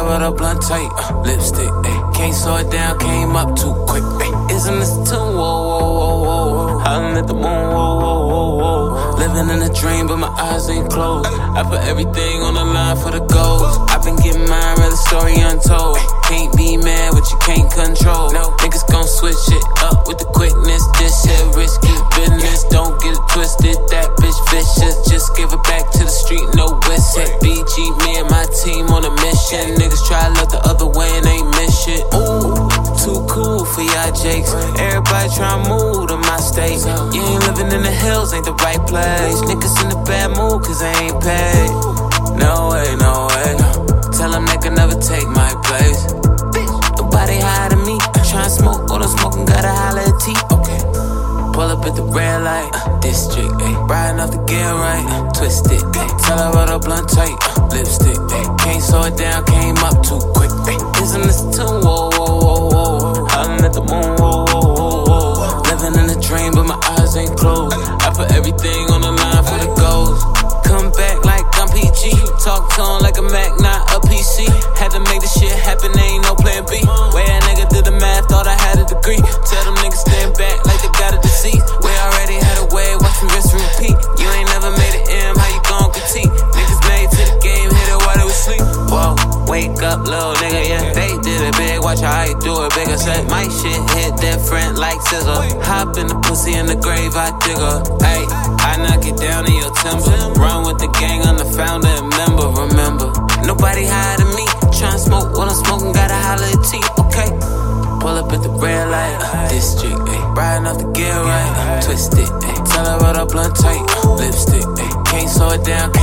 roll the blunt tight, lipstick, ayy. Can't slow it down, came up too quick, ayy. Isn't this too, whoa, whoa, whoa, whoa. Howling at the moon, whoa, whoa, whoa, whoa. Living in a dream, but my eyes ain't closed. I put everything on the line for the goals. I've been getting mine, read the story untold. Can't be mad what you can't control. Niggas gon' switch it up with the quickness. This shit risky business, don't get it twisted. That bitch vicious, just give it back to the street, no whisk. Hit BG, me and my team on a mission. Niggas try to look the other way and ain't miss shit. Ooh, too cool for y'all jakes. Everybody try to move to my state. You ain't living in the hills, ain't the right place. Niggas in a bad mood cause they ain't paid. No way, no way. Tell them they can never take my place. Nobody higher than me. Tryna smoke, all the smoking, gotta holler at T. Okay. Pull up at the red light, district, ayy. Riding off the gear right, twist it, ayy. Tell her roll the blunt tight, lipstick, ayy. Can't slow it down, came up too quick, ayy. Isn't this too, whoa, whoa, whoa, whoa. Howling at the moon, whoa, whoa, whoa, whoa. Living in a dream, but my eyes ain't closed. I put everything on the line for the goals. Come back like I'm PG. Talk to him like a Mac, not a PC. Had to make this shit happen, there ain't no plan B. Way a nigga did the math, thought I had a degree. Tell them niggas stand back like they got a disease. We already had a way, watch me rinse and repeat. You ain't never made it M, how you gon' critique? Niggas made to the game, hit it while they was sleep. Whoa, wake up, little nigga, yeah. They did it big, watch how I do it bigger. Say my shit hit different like scissor. Hop in the pussy in the grave, I dig her. Ayy, I knock it down in your timber. Run with the gang, I'm the founder and member. Remember, nobody higher than me. Tryna smoke what I'm smoking, gotta holler at T, okay? Pull up at the red light, district, ayy. Riding off the gear right, twist it, ayy. Tell her roll the blunt tight, lipstick, ayy. Can't slow it down,